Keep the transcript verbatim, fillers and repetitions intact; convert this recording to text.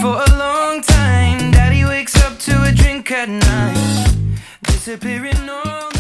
for a long time. Daddy wakes up to a drink at night, disappearing all